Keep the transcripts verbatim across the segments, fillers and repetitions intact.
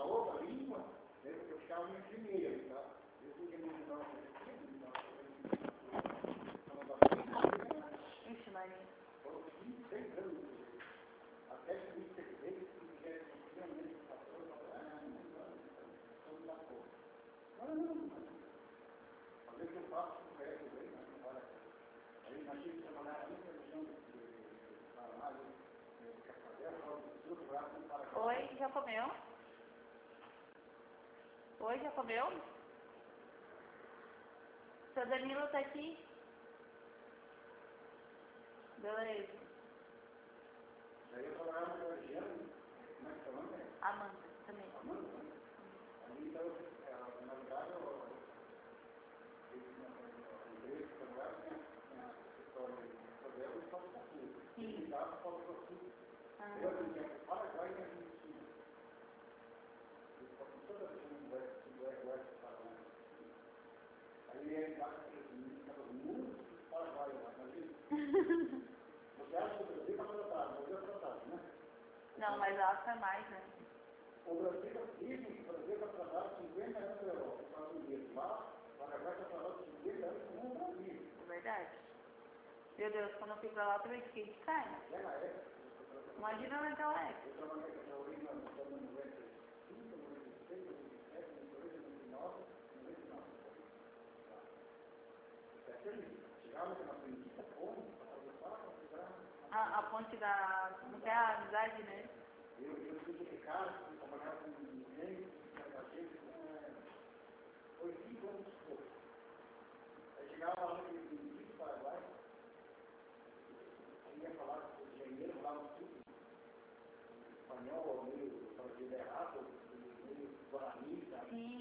outra língua, eu ficava no primeiro, tá? Eu fiquei no Ixi, Maria. até que me percebi que tivesse realmente passou, ah, não, não dá pouco. Não, não, não. Às vezes eu faço com o resto bem, mas não vale a pena. Aí imagina que trabalhar ainda no chão de trabalho, Oi, já comeu? Oi, já comeu? Seu Danilo tá aqui? Beleza. Daí eu trabalhava no Georgiano, como é que chama? Amanda, também. Amanda, né? Ali, então, na verdade, a empresa que trabalhava tinha a história de Isabel e Paulo Coutinho. Sim. E dava Paulo Coutinho. Eu tinha que Paraguai e Argentina. E toda vez que eu não tivesse lá, aí ele estava muito Paraguai lá, imagina. Você acha que o Brasil está tratado, o Brasil está tratado, né? Não, mas lá foi mais, né? O Brasil dizem que o Brasil está tratado cinquenta anos da Europa, os Estados Unidos. Lá, o Paraguai está tratado cinquenta anos com o Brasil. É verdade. Meu Deus, quando eu fui pra lá, eu também fiquei de cara. Naquela época, Imagina naquela época. eu trabalhei com a Taurina nos anos noventa e cinco, noventa e seis, noventa e sete, noventa e oito, noventa e nove, noventa e nove. Chegava na Avenida Ponte, A, a ponte da... Como que é a amizade, né? eu eu fui de cara, fui trabalhar com ninguém, com a gente, foi cinco anos depois. Aí chegava lá no Benedito, Paraguai, ia falar com o engenheiro, falavam tudo espanhol, meio brasileiro errado, meio guarani, sabe? Sim.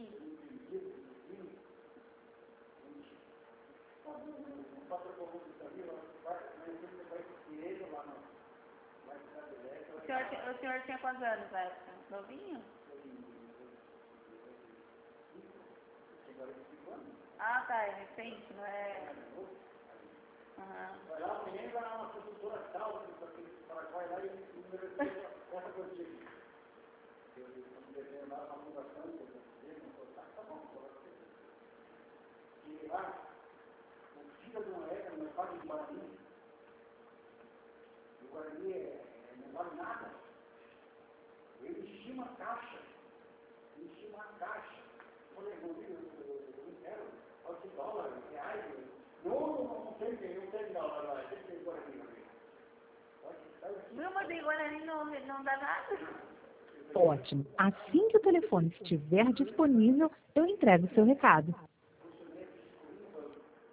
O patrão comum do Brasil, vai dinheiro lá no na cidade elétrica. O senhor, tinha- o senhor tinha quantos anos na época? Novinho? Ah, tá, é recente, não é? Aham. Vai lá, amanhã vai lá uma construtora tal, aqui do Paraguai, lá e número essa coisa de eu desenho lá uma fundação, que eu desenho, tá bom, e lá, o filho de uma época, no mercado de Guarani, o Guarani é, não vale nada. Ele enchia uma caixa, enchia uma caixa. Eu falei, não, eu não quero, pode ser dólares, reais. Não, não tem, não tem dólar lá, tem que ter Guarani. Viu, mas em Guarani não, não dá nada. Ótimo. Assim que o telefone estiver disponível, eu entrego o seu recado.